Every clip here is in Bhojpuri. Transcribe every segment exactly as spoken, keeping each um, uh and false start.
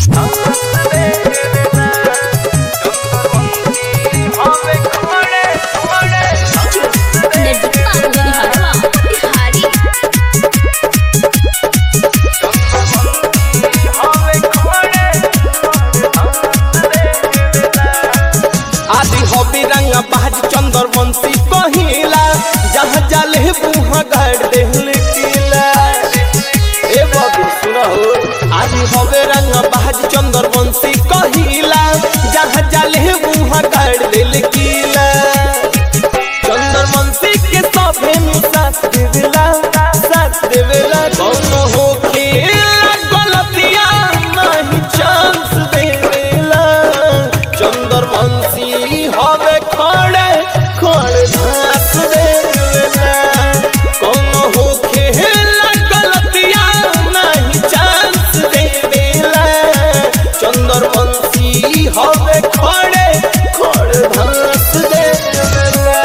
चंद्रवंशी कहिला जहाँ जाले बुहा गाड़ देहल किला ए बाबू सुनो आदि हवे रंग बाज चंद्रवंशी कहिला जहाँ जाले बुहा गाड़ देल किला चंद्रवंशी के सभे साथ देवेला साथ देवेला कौनो हो खेला गलतिया नहीं चांस देवेला चंद्रवंशी हवे खड़े खड़े घास देवेला कौनो हो खेला गलतिया नहीं चांस देवेला चंद्रवंशी हवे खड़े खड़े घास देवेला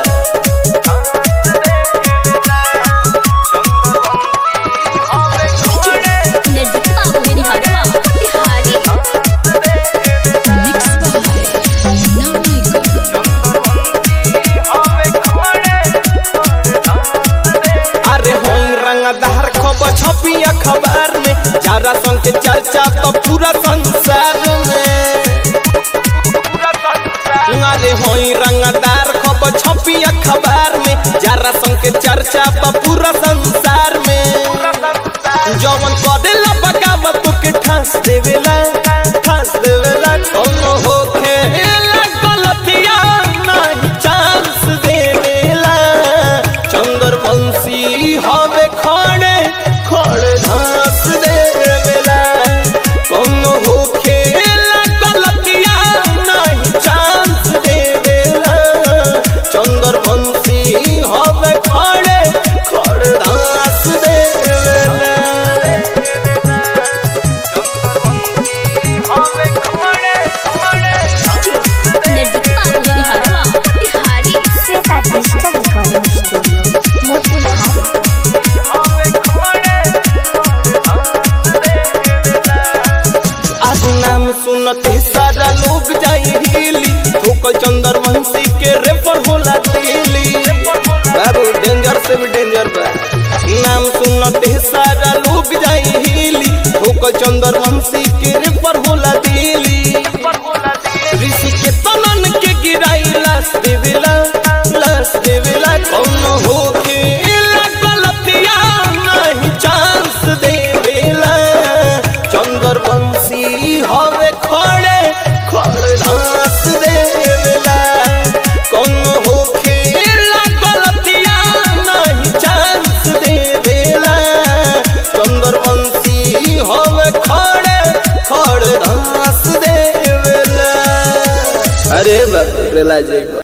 छपी अखबार में चारा संग के चर्चा तो पूरा संसार में अरे होई रंगदार खबर छपी अखबार में चारा संग के चर्चा तो पूरा संसार में जवन करेला बगावत के ठास देवेला ठास देवेला कौनो हो खेला गलतिया नहीं चांस देवेला चंद्रवंशी हवे खड़े खड़े घास देवेला कौनो हो खेला गलतिया नहीं चांस देवेला चंद्रवंशी हवे खड़े खड़े घास देवेला सुनते सारा लोग जाई हिली ठोकल चंद्रवंशी के रेफर होला दिल्ली बाबू डेंजर से भी डेंजर बा नाम सुनते सारा लोग जाई हिली ठोकल चंद्रवंशी के रेफर होला दिल्ली ऋषि के तनन के गिराई लाश देवेला लाश देवेला कौनो हो खेला गलतिया नहीं चांस देवेला चंद्रवंशी हवे खड़े खड़े घास देवेला कौनो हो खेला गलतिया नहीं चांस देवेला चंद्रवंशी हवे खड़े खड़े घास देवेला अरे बाप रे लाजे